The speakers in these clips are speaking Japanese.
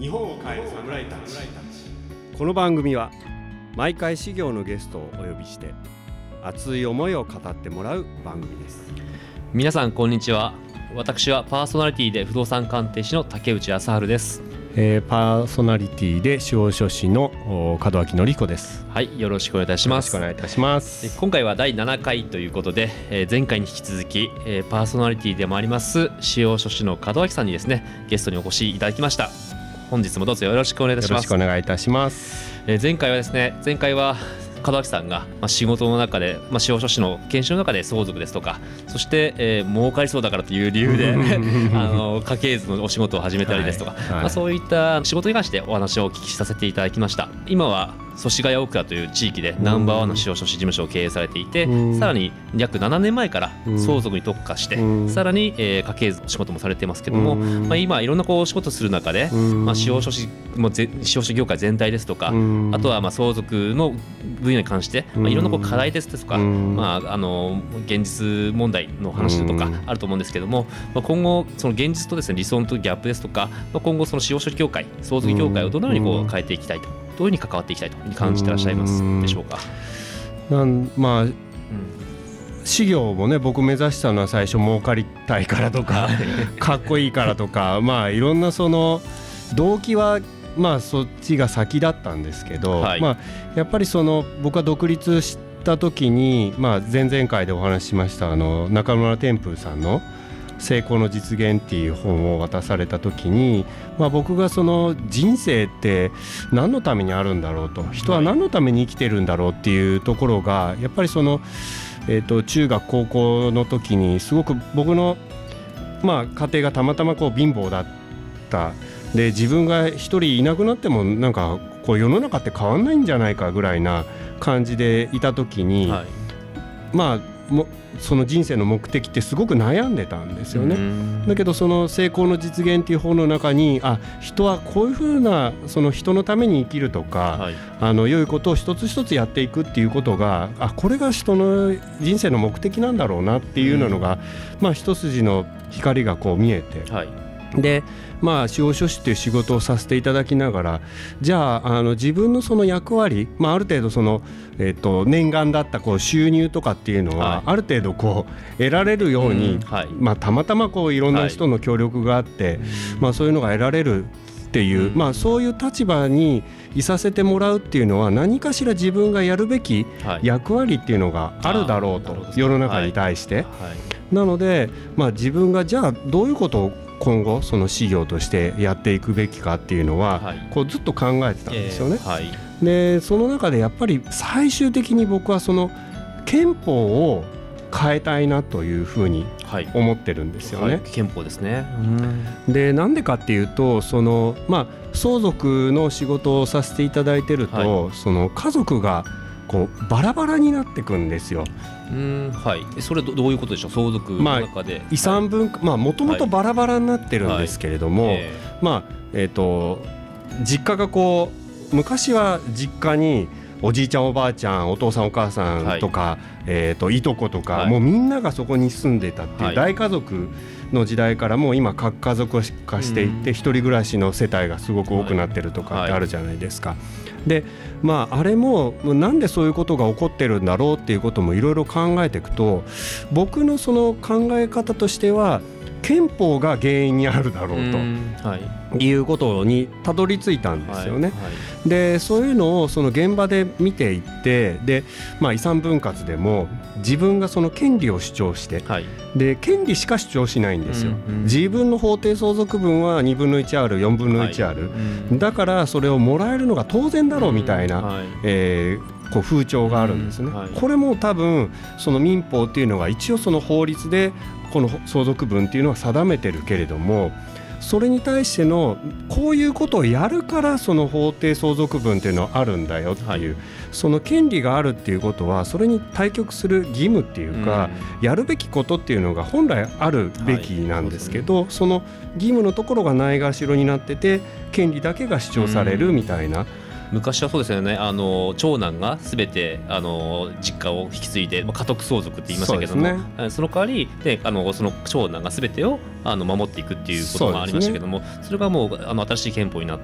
日本を変える侍たち。この番組は毎回事業のゲストをお呼びして熱い思いを語ってもらう番組です。 皆さんこんにちは。私はパーソナリティで不動産鑑定士の竹内康春です。 パーソナリティで司法書士の門脇典彦です。 はい、よろしくお願いいたします。 よろしくお願いいたします。 今回は第7回ということで、前回に引き続き、パーソナリティでもあります司法書士の門脇さんにですね、ゲストにお越しいただきました。本日もどうぞよろしくお願いいたします。 よろしくお願いいたします。 前回は門脇さんが仕事の中で、司法書士の研修の中で相続ですとか、そして、儲かりそうだからという理由で家系図のお仕事を始めたりですとか、そういった仕事に関してお話をお聞きさせていただきました。今は祖師ヶ谷大倉という地域でナンバーワンの司法書士事務所を経営されていて、さらに約7年前から相続に特化して、さらに、家系図の仕事もされていますけども、今いろんなお仕事する中で、司法書士も司法書業界全体ですとか、あとは相続の分野に関して、いろんな課題ですとか、現実問題の話とかあると思うんですけども、今後その現実とですね、理想とギャップですとか、今後その司法書士業界、相続業界をどのように変えていきたいと、どういうふうに関わっていきたいと感じていらっしゃいますでしょうか。 事業もね、僕目指したのは最初儲かりたいからとかかっこいいからとか、いろんなその動機はそっちが先だったんですけど、やっぱりその僕は独立した時に、前々回でお話ししました中村天風さんの成功の実現っていう本を渡された時に、僕がその人生って何のためにあるんだろうと、人は何のために生きてるんだろうっていうところがやっぱりその、中学高校の時にすごく僕の、家庭がたまたま貧乏だったで、自分が一人いなくなってもなんか世の中って変わんないんじゃないかぐらいな感じでいた時に、その人生の目的ってすごく悩んでたんですよね。だけどその成功の実現っていう本の中に、人はこういうふうなその人のために生きるとか、良いことを一つ一つやっていくっていうことが、これが人の人生の目的なんだろうなっていうのが、一筋の光が見えて、で司法書士という仕事をさせていただきながら、じゃあ自分のその役割、ある程度その、念願だった収入とかっていうのは、ある程度得られるように、たまたまいろんな人の協力があって、そういうのが得られるっていう、そういう立場にいさせてもらうっていうのは、何かしら自分がやるべき役割っていうのがあるだろうと、世の中に対して、なので、自分がじゃあどういうことを今後その事業としてやっていくべきかっていうのは、ずっと考えてたんですよね。でその中でやっぱり最終的に僕はその憲法を変えたいなというふうに思ってるんですよね。 憲法ですね。 でなんでかっていうと、その相続の仕事をさせていただいてると、その家族がバラバラになってくんですよ。 それどういうことでしょう。相続の中で、 遺産分もともとバラバラになってるんですけれども、実家が昔は実家におじいちゃんおばあちゃん、お父さんお母さんとか、いとことか、もうみんながそこに住んでたっていう大家族の時代から、もう今核家族化していって、一人暮らしの世帯がすごく多くなってるとかってあるじゃないですか。であれもなんでそういうことが起こってるんだろうっていうこともいろいろ考えていくと、僕のその考え方としては憲法が原因にあるだろうということにたどり着いたんですよね。でそういうのをその現場で見ていって、で、遺産分割でも自分がその権利を主張して、で権利しか主張しないんですよ。自分の法定相続分は2分の1ある、4分の1ある、だからそれをもらえるのが当然だろうみたいな、風潮があるんですね。これも多分その民法っていうのが一応その法律でこの相続分っていうのは定めてるけれども、それに対してのこういうことをやるからその法定相続分っていうのはあるんだよっていう、その権利があるっていうことはそれに対極する義務っていうか、やるべきことっていうのが本来あるべきなんですけど、その義務のところがないがしろになってて、権利だけが主張されるみたいな、 昔はそうですよね。長男が全て実家を引き継いで、家督相続って言いましたけども、 その代わりでその長男が全てを守っていくっていうことがありましたけども、それがもう新しい憲法になって、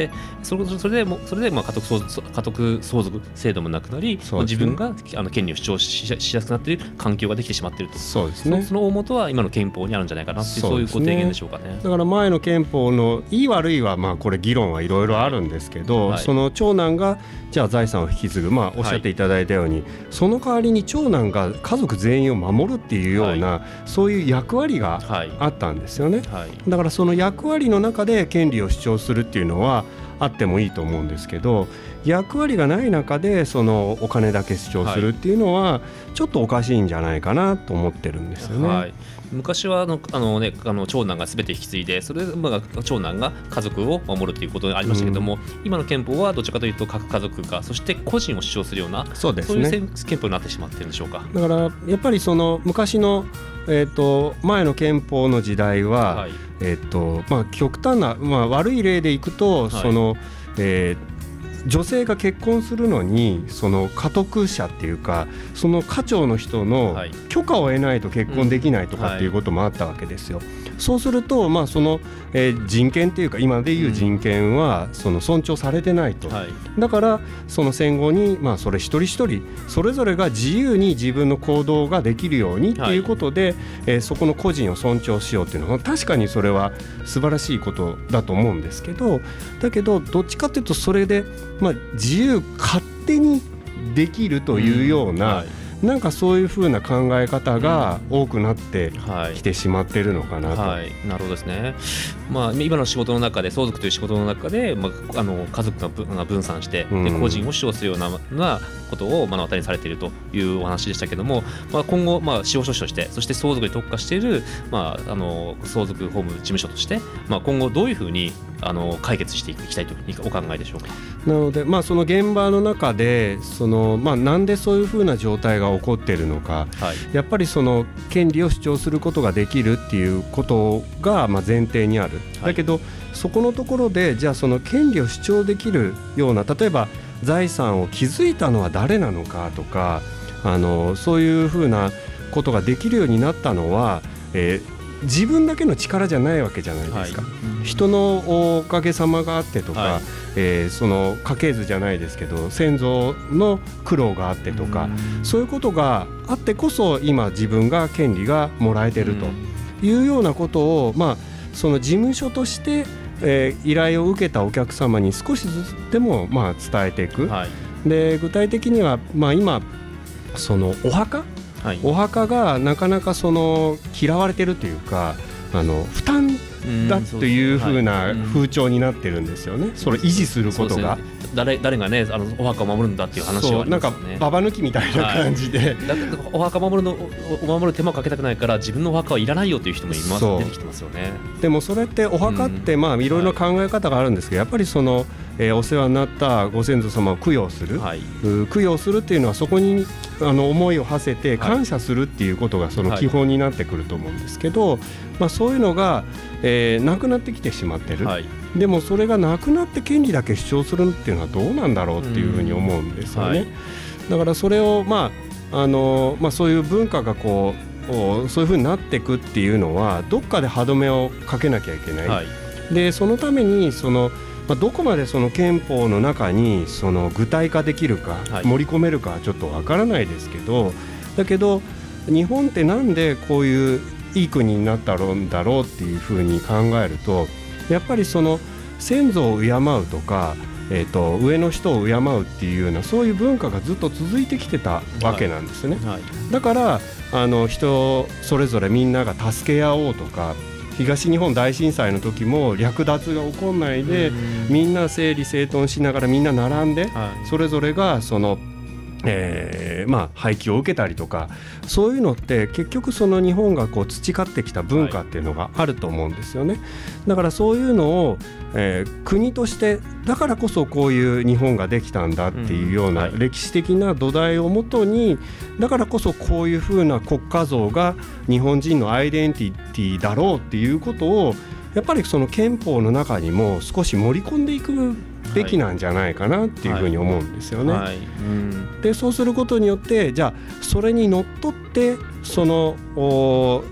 それで家督相続制度もなくなり、自分が権利を主張しやすくなっている環境ができてしまっていると。 そうですね。 その大元は今の憲法にあるんじゃないかなっていう、そういうご提言でしょうかね。 だから前の憲法のいい悪いはこれ議論はいろいろあるんですけど、その長男がじゃあ財産を引き継ぐ、おっしゃっていただいたように、その代わりに長男が家族全員を守るっていうような、そういう役割があったんですよね。だからその役割の中で権利を主張するっていうのはあってもいいと思うんですけど、役割がない中でそのお金だけ主張するっていうのはちょっとおかしいんじゃないかなと思ってるんですよね。 昔は長男が全て引き継いで、それで長男が家族を守るということがありましたけども、今の憲法はどちらかというと各家族が、そして個人を主張するような、そういう憲法になってしまっているんでしょうか。 だからやっぱりその昔の前の憲法の時代は、極端な、悪い例でいくと、その女性が結婚するのにその家督者っていうか、その家長の人の許可を得ないと結婚できないとかっていうこともあったわけですよ。そうすると、その、人権っていうか今でいう人権はその尊重されてないと、だからその戦後に、それ一人一人それぞれが自由に自分の行動ができるようにっていうことで、そこの個人を尊重しようっていうのは確かにそれは素晴らしいことだと思うんですけど、だけどどっちかっていうとそれで自由勝手にできるというような、なんかそういう風な考え方が多くなってきてしまっているのかなと。 なるほどですね。今の仕事の中で、相続という仕事の中で、家族が分散して、で個人を主張するようなことを目の当たりにされているというお話でしたけども、今後、司法書士として、そして相続に特化している、相続法務事務所として、今後どういうふうに解決していきたいとお考えでしょうか。 なので、その現場の中でなんでそういうふうな状態が起こっているのか、やっぱりその権利を主張することができるっていうことが前提にある。だけどそこのところで、じゃあその権利を主張できるような、例えば財産を築いたのは誰なのかとか、そういうふうなことができるようになったのは、自分だけの力じゃないわけじゃないですか。人のおかげさまがあってとか、その家系図じゃないですけど先祖の苦労があってとか、そういうことがあってこそ今自分が権利がもらえてるというようなことを、その事務所として、依頼を受けたお客様に少しずつでも伝えていく。で具体的には、今そのお墓がなかなかその嫌われてるというか、負担だというふうな風潮になってるんですよね。それを維持することが、 誰がねお墓を守るんだっていう話はありますよね。 なんかババ抜きみたいな感じで、 お墓守る手間をかけたくないから自分のお墓はいらないよという人も出てきてますよね。 でもそれってお墓っていろいろ考え方があるんですけど、やっぱりその、お世話になったご先祖様を供養する、供養するっていうのはそこに思いを馳せて感謝するっていうことがその基本になってくると思うんですけど、そういうのが、なくなってきてしまってる。でもそれがなくなって権利だけ主張するっていうのはどうなんだろうっていうふうに思うんですよね。だからそれをそういう文化がそういうふうになっていくっていうのはどっかで歯止めをかけなきゃいけない。でそのためにどこまでその憲法の中にその具体化できるか、盛り込めるかはちょっとわからないですけど、だけど日本ってなんでこういういい国になったんだろうっていうふうに考えると、やっぱりその先祖を敬うとか、上の人を敬うっていうようなそういう文化がずっと続いてきてたわけなんですね。だから人それぞれみんなが助け合おうとか、東日本大震災の時も略奪が起こんないで、みんな整理整頓しながらみんな並んで、それぞれがその廃棄を受けたりとか、そういうのって結局その日本が培ってきた文化っていうのがあると思うんですよね。だからそういうのを、国としてだからこそこういう日本ができたんだっていうような歴史的な土台をもとに、だからこそこういうふうな国家像が日本人のアイデンティティだろうっていうことをやっぱりその憲法の中にも少し盛り込んでいくべきなんじゃないかなっていうふうに思うんですよね。でそうすることによって、じゃあそれにのっとってその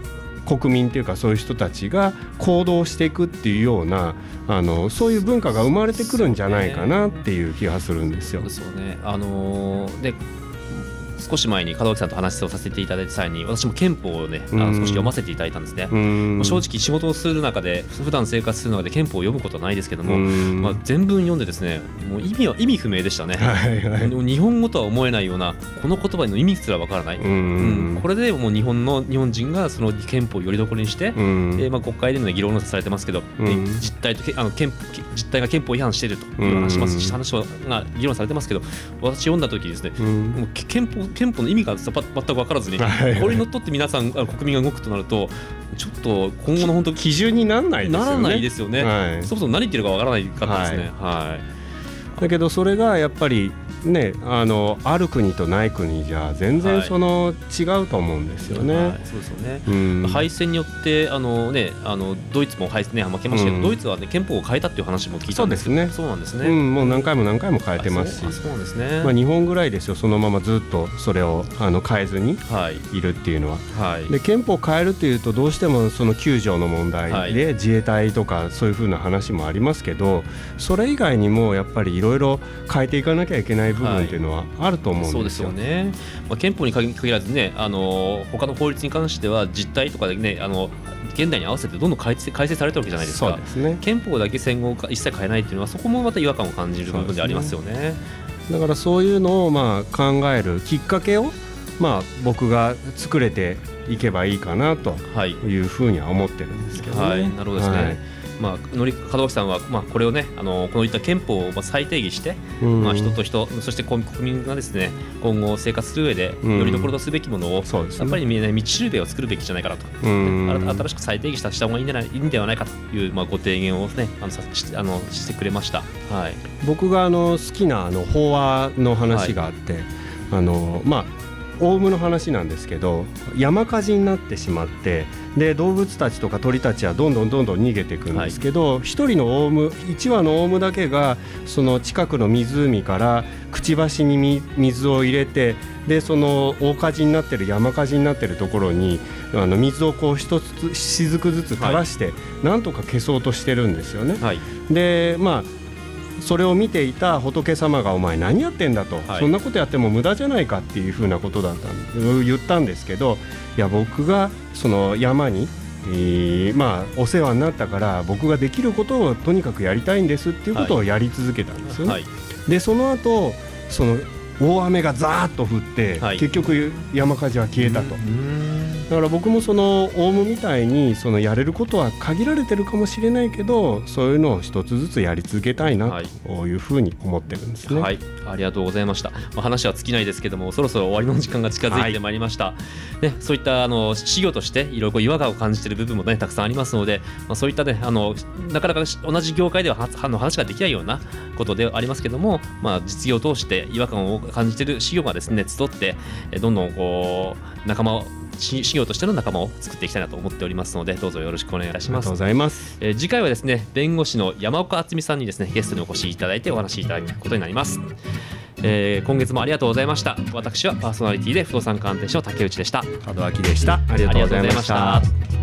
国民というかそういう人たちが行動していくっていうようなそういう文化が生まれてくるんじゃないかなっていう気がするんですよ。 そうですよね。で少し前に門脇さんと話をさせていただいた際に私も憲法をね少し読ませていただいたんですね。正直仕事をする中で普段生活する中で憲法を読むことはないですけども、全文読んでですねもう意味不明でしたね、日本語とは思えないようなこの言葉の意味すらわからない、これでもう日本人がその憲法をよりどころにして、国会での、議論をされてますけど、実態が憲法違反しているという話が議論されてますけど、私読んだ時ですね、もう憲法の意味が全く分からずに、これにのっとって皆さん国民が動くとなるとちょっと今後の本当基準にならないですよね。 そもそも何言ってるか分からないかったですね。 だけどそれがやっぱりね、ある国とない国じゃ全然違うと思うんですよね。 そうですよね。敗戦によってドイツも敗戦、負けましたけど、ドイツは、憲法を変えたっていう話も聞いたんですけど、そうなんですね。 もう何回も変えてますし、 そうですね。 日本ぐらいですよ、そのままずっとそれを変えずにいるっていうのは。で憲法を変えるというとどうしてもその9条の問題で自衛隊とかそういうふうな話もありますけど、それ以外にもやっぱりいろいろ変えていかなきゃいけない部分っていうのはあると思うんですよ。 そうですよね。憲法に限らずね、他の法律に関しては実態とかでね、現代に合わせてどんどん改正されてるわけじゃないですか。 そうですね。 憲法だけ戦後一切変えないっていうのはそこもまた違和感を感じる部分でありますよね。 だからそういうのを考えるきっかけを僕が作れていけばいいかなというふうには思ってるんですけどね。 なるほどですね。門脇さんは、これをねこういった憲法を再定義して、人と人そして国民がですね今後生活する上でよりどころとすべきものを、やっぱり道しるべを作るべきじゃないかなと、新しく再定義した方がいいんではないかという、ご提言をねしてくれました。 僕が好きな法話の話があって、オウムの話なんですけど、山火事になってしまってで動物たちとか鳥たちはどんどん逃げていくんですけど、一人のオウム1羽のオウムだけがその近くの湖からくちばしに水を入れて、でその大火事になってる山火事になってるところに水をこう一つ雫ずつ垂らしてなんとか消そうとしてるんですよね。でそれを見ていた仏様がお前何やってんだと、そんなことやっても無駄じゃないかっていうふうなことだった言ったんですけど、いや僕がその山に、お世話になったから僕ができることをとにかくやりたいんですっていうことをやり続けたんですよね。でその後その大雨がザーッと降って、結局山火事は消えたと。だから僕もそのオウムみたいにそのやれることは限られてるかもしれないけど、そういうのを一つずつやり続けたいなというふうに思ってるんですね。 ありがとうございました。話は尽きないですけども、そろそろ終わりの時間が近づいてまいりました。そういった事業としていろいろ違和感を感じている部分もねたくさんありますので、そういったねなかなか同じ業界では話ができないようなことではありますけども、実業を通して違和感を感じている事業がですね集ってどんどんこう仲間を事業としての仲間を作っていきたいなと思っておりますので、どうぞよろしくお願いいたします。 ありがとうございます。 次回はですね弁護士の山岡敦美さんにですねゲストにお越しいただいてお話しいただくことになります。今月もありがとうございました。私はパーソナリティで不動産鑑定士の竹内でした。 門脇でした。ありがとうございました。